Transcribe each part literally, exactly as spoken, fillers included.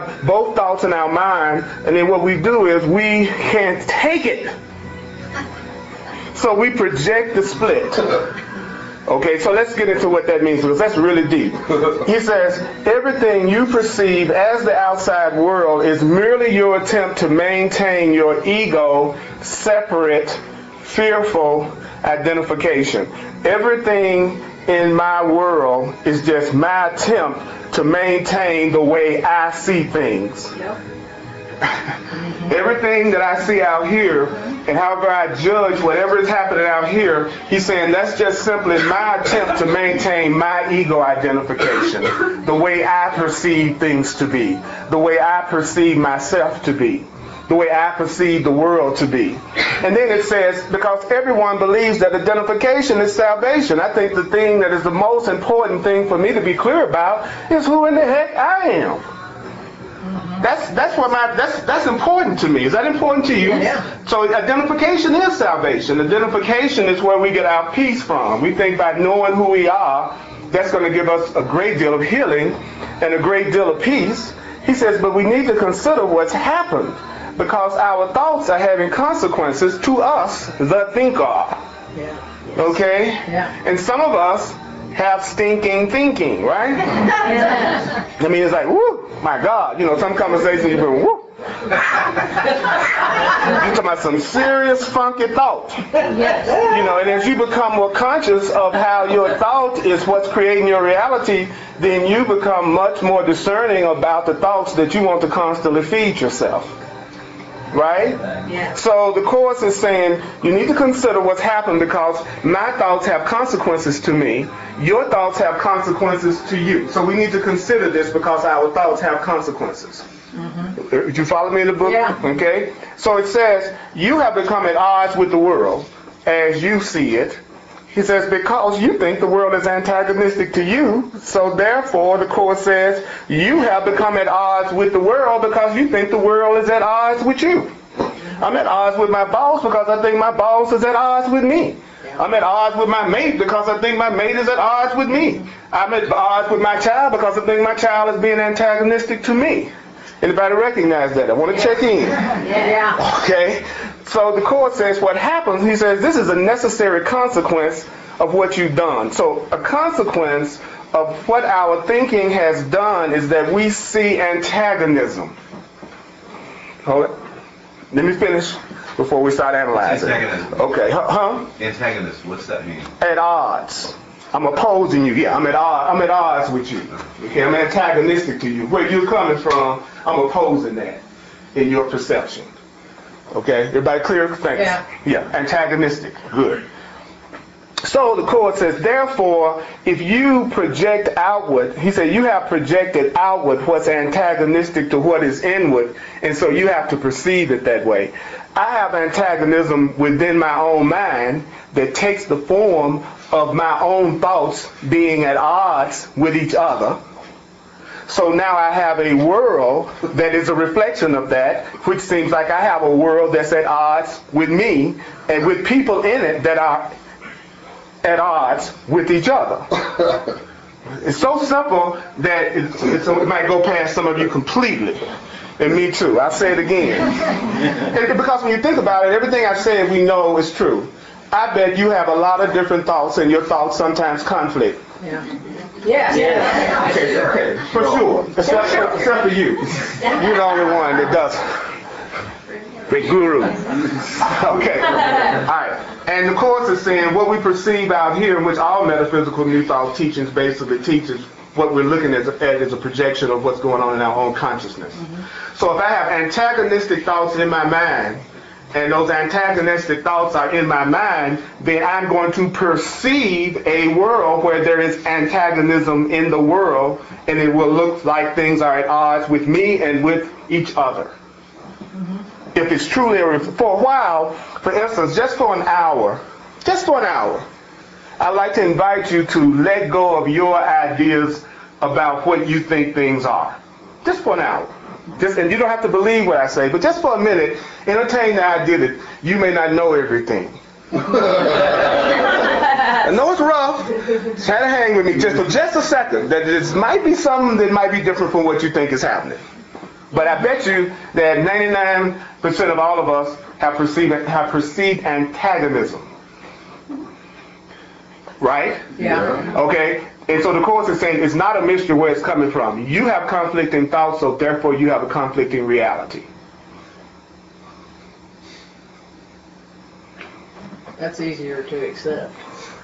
both thoughts in our mind, and then what we do is we can't take it. So we project the split. Okay, so let's get into what that means, because that's really deep. He says, everything you perceive as the outside world is merely your attempt to maintain your ego separate, fearful identification. Everything in my world is just my attempt to maintain the way I see things. Yep. Everything that I see out here, and however I judge whatever is happening out here, he's saying that's just simply my attempt to maintain my ego identification, the way I perceive things to be, the way I perceive myself to be, the way I perceive the world to be. And then it says, because everyone believes that identification is salvation. I think the thing that is the most important thing for me to be clear about is who in the heck I am. That's that's what my that's that's important to me. Is that important to you? Yeah. So identification is salvation. Identification is where we get our peace from. We think by knowing who we are, that's going to give us a great deal of healing and a great deal of peace. He says, but we need to consider what's happened, because our thoughts are having consequences to us, the thinker. Yeah. Okay? Yeah. And some of us have stinking thinking, right? Yeah. I mean, it's like, whoo, my God. You know, some conversations you've been, whoo. You're talking about some serious funky thought. Yes. You know, and as you become more conscious of how your thought is what's creating your reality, then you become much more discerning about the thoughts that you want to constantly feed yourself. Right? Yeah. So the Course is saying you need to consider what's happened, because my thoughts have consequences to me. Your thoughts have consequences to you. So we need to consider this, because our thoughts have consequences. Mm-hmm. Did you follow me in the book? Yeah. Okay. So it says you have become at odds with the world as you see it. He says, because you think the world is antagonistic to you, so therefore the Course says you have become at odds with the world because you think the world is at odds with you. I'm at odds with my boss because I think my boss is at odds with me. I'm at odds with my mate because I think my mate is at odds with me. I'm at odds with my child because I think my child is being antagonistic to me. Anybody recognize that? I want to check in. Yeah. Okay. So the Course says what happens, he says this is a necessary consequence of what you've done. So a consequence of what our thinking has done is that we see antagonism. Hold it. Let me finish before we start analyzing. Antagonism. Okay. Huh? Antagonist. What's that mean? At odds. I'm opposing you. Yeah, I'm at odds. I'm at odds with you. Okay, I'm antagonistic to you. Where you're coming from, I'm opposing that in your perception. Okay, everybody clear? Thanks. Yeah. Yeah, antagonistic. Good. So the Course says, therefore, if you project outward, he said you have projected outward what's antagonistic to what is inward, and so you have to perceive it that way. I have antagonism within my own mind that takes the form of my own thoughts being at odds with each other. So now I have a world that is a reflection of that, which seems like I have a world that's at odds with me and with people in it that are at odds with each other. It's so simple that it, it's, it might go past some of you completely. And me too. I'll say it again. And because when you think about it, everything I said we know is true. I bet you have a lot of different thoughts, and your thoughts sometimes conflict. Yeah. Yes. Yeah. Okay, okay, for sure. Except, except for you. You're the only one that doesn't. Big guru. Okay. All right. And the Course is saying what we perceive out here, in which all metaphysical New Thought teachings basically teaches what we're looking at as a projection of what's going on in our own consciousness. Mm-hmm. So if I have antagonistic thoughts in my mind, and those antagonistic thoughts are in my mind, then I'm going to perceive a world where there is antagonism in the world, and it will look like things are at odds with me and with each other. Mm-hmm. If it's truly, a, for a while, for instance, just for an hour, just for an hour, I'd like to invite you to let go of your ideas about what you think things are. Just for an hour. Just, and you don't have to believe what I say, but just for a minute, entertain the idea that you may not know everything. I know it's rough. Try to hang with me just for just a second. That this might be something that might be different from what you think is happening. But I bet you that ninety-nine percent of all of us have perceived have perceived antagonism. Right? Yeah. Okay? And so the Course is saying it's not a mystery where it's coming from. You have conflicting thoughts, so therefore you have a conflicting reality. That's easier to accept.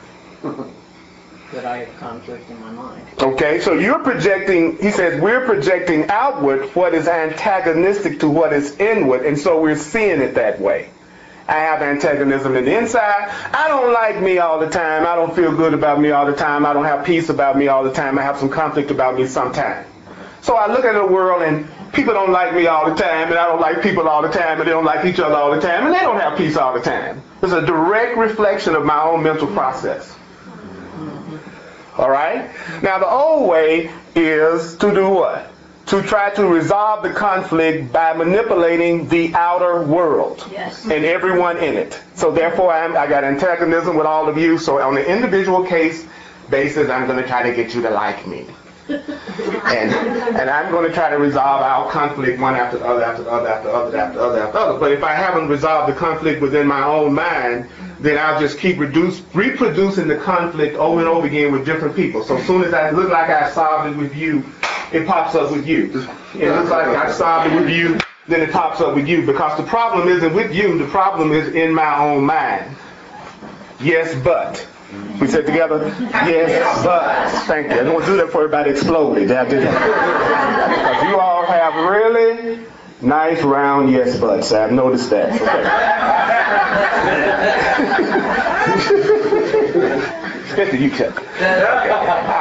That I have conflict in my mind. Okay, so you're projecting, he says, we're projecting outward what is antagonistic to what is inward, and so we're seeing it that way. I have antagonism in the inside. I don't like me all the time. I don't feel good about me all the time. I don't have peace about me all the time. I have some conflict about me sometimes. So I look at the world and people don't like me all the time, and I don't like people all the time, and they don't like each other all the time, and they don't have peace all the time. It's a direct reflection of my own mental process. All right? Now the old way is to do what? To try to resolve the conflict by manipulating the outer world. Yes. And everyone in it. So therefore I'm, I got antagonism with all of you, so on an individual case basis I'm going to try to get you to like me. And and I'm going to try to resolve our conflict one after the other, after the other, after the other, after the other, after the other. But if I haven't resolved the conflict within my own mind, then I'll just keep reduce, reproducing the conflict over and over again with different people. So as soon as I look like I solved it with you, it pops up with you. It looks like I solved it with you, then it pops up with you. Because the problem isn't with you, the problem is in my own mind. Yes, but. We said together, yes, but. Thank you. I don't want to do that before everybody exploded. Because you all have really nice round yes buts. I've noticed that. Okay. Especially you, Chuck. Okay.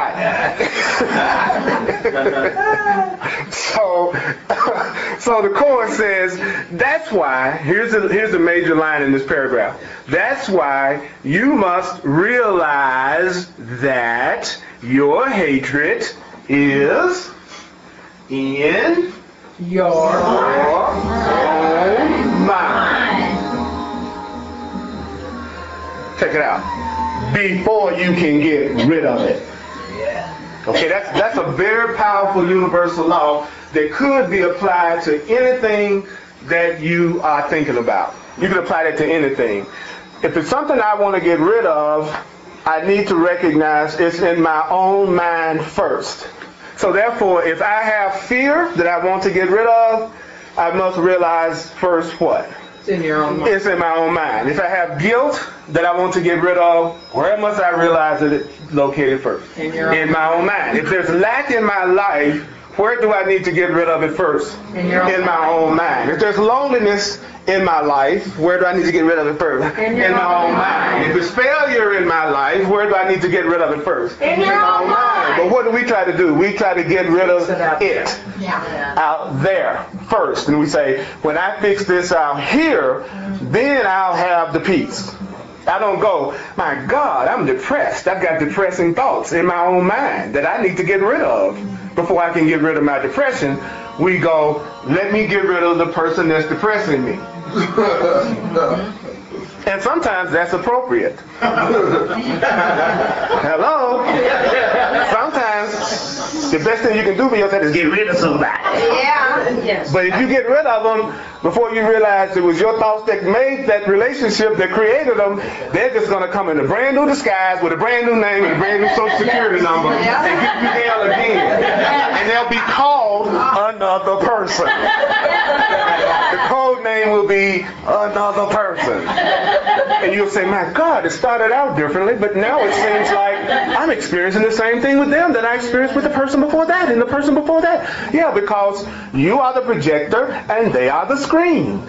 so, so the Course says that's why. Here's the here's the major line in this paragraph. That's why you must realize that your hatred is in Your own mind. Check it out. Before you can get rid of it. Okay, that's that's a very powerful universal law that could be applied to anything that you are thinking about. You can apply that to anything. If it's something I want to get rid of, I need to recognize it's in my own mind first. So therefore, if I have fear that I want to get rid of, I must realize first what? It's in your own mind. It's in my own mind. If I have guilt that I want to get rid of, where must I realize that it's located first? In your own In my own mind. If there's lack in my life, where do I need to get rid of it first? In your own In my own mind. If there's loneliness in my life, where do I need to get rid of it first? In your In my own own mind. If it's failure in my life, where do I need to get rid of it first? In your my own mind. But what do we try to do? We try to get rid of Fix it out it Yeah. out there first. And we say, when I fix this out here, then I'll have the peace. I don't go, my God, I'm depressed. I've got depressing thoughts in my own mind that I need to get rid of before I can get rid of my depression. We go, let me get rid of the person that's depressing me. And sometimes that's appropriate. Hello? Sometimes the best thing you can do for yourself is get rid of somebody. Yeah. Yes. But if you get rid of them before you realize it was your thoughts that made that relationship that created them, they're just going to come in a brand new disguise with a brand new name and a brand new social security number and get you hell again. And they'll be called another person. The code name will be another person. And you'll say, my God, it started out differently, but now it seems like I'm experiencing the same thing with them that I experienced with the person before that and the person before that. Yeah, because you are the projector and they are the screen.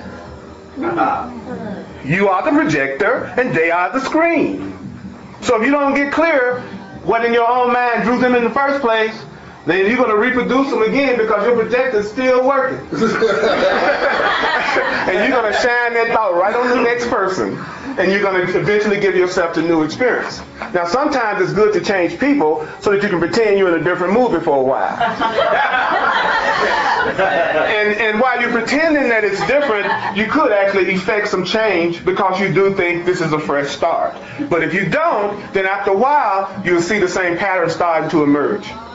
You are the projector and they are the screen. So if you don't get clear what in your own mind drew them in the first place, then you're going to reproduce them again because your projector's still working. And you're going to shine that thought right on the next person. And you're going to eventually give yourself a new experience. Now, sometimes it's good to change people so that you can pretend you're in a different movie for a while. and, and while you're pretending that it's different, you could actually effect some change because you do think this is a fresh start. But if you don't, then after a while, you'll see the same pattern starting to emerge.